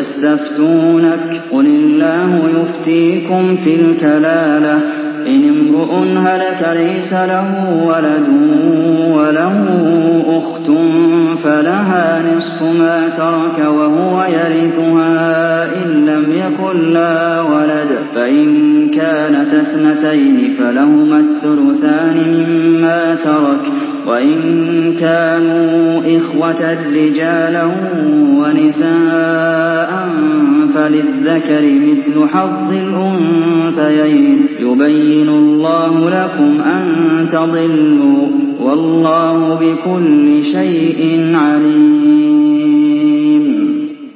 يستفتونك قل الله يفتيكم في الكلالة إن امرؤ هلك ليس له ولد وله أخت فلها نصف ما ترك وهو يرثها إن لم يكن لها ولد فإن كانت اثنتين فلهما الثلثان مما ترك وإن كانوا إخوة رجالا ونساء فللذكر مثل حظ الأنثيين يبين الله لكم أن تضلوا والله بكل شيء عليم